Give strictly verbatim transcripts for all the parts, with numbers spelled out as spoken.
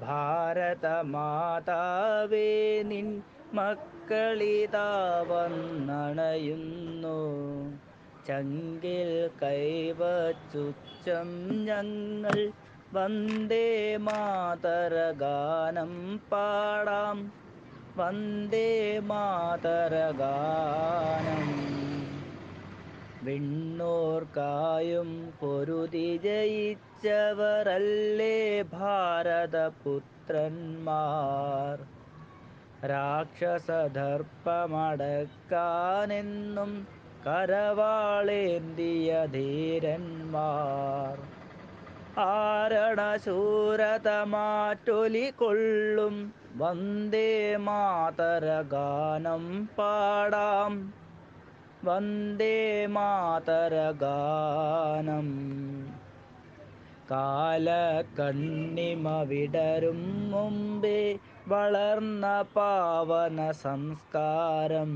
ഭാരതമാതാവേ നിൻ മക്കളിതാ വന്നണയുന്നു. ചങ്കിൽ കൈവച്ചുച്ചം ഞങ്ങൾ വന്ദേ മാതരഗാനം പാടാം, വന്ദേ മാതരഗാനം. വിണ്ണോർക്കായും പൊരുതി ജയിച്ചവരല്ലേ ഭാരതപുത്രന്മാർ. രാക്ഷസദർപ്പമടക്കാനെന്നും കരവാളേന്തിയ ധീരന്മാർ. ആരണശൂരത മാറ്റൊലി കൊള്ളും വന്ദേ മാതരഗാനം പാടാം, വന്ദേ മാതരഗാനം. കാലക്കണ്ണിമ വിടരും മുമ്പേ വളർന്ന പാവന സംസ്കാരം.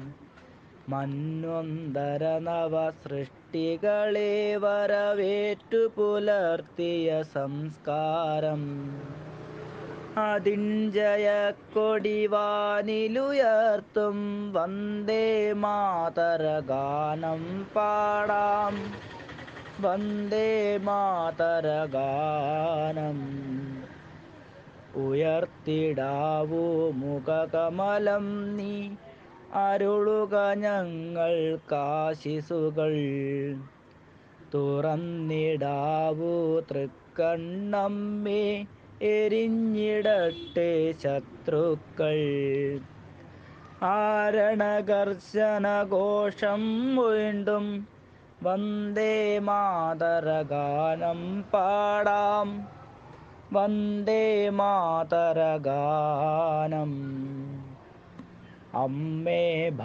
മന്വന്തര നവ സൃഷ്ടികളെ വരവേറ്റു പുലർത്തിയ സംസ്കാരം. അതിൻ ജയക്കൊടിവാനിലുയർത്തും വന്ദേ മാതരഗാനം പാടാം, വന്ദേ മാതരഗാനം. ഉയർത്തിടാവൂ മുഖകമലം നീ, അരുളുക ഞങ്ങൾക്കാശിസുകൾ. തുറന്നിടാവൂ തൃക്കണ്ണമ്മേ, എരിഞ്ഞിടട്ടെ ശത്രുക്കൾ. ആരണഗർജനഘോഷം വീണ്ടും വന്ദേ മാതരഗാനം പാടാം, വന്ദേ മാതരഗാനം. അമ്മേ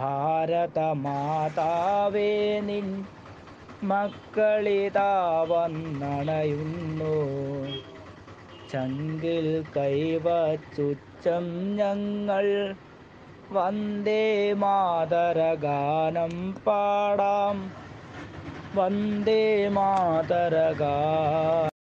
ഭാരതമാതാവേ നിൻ മക്കളിതാ വന്നണയുന്നു. ചങ്കിൽ കൈവച്ചുച്ചം ഞങ്ങൾ വന്ദേ മാതരഗാനം പാടാം, വന്ദേ മാതരഗാനം.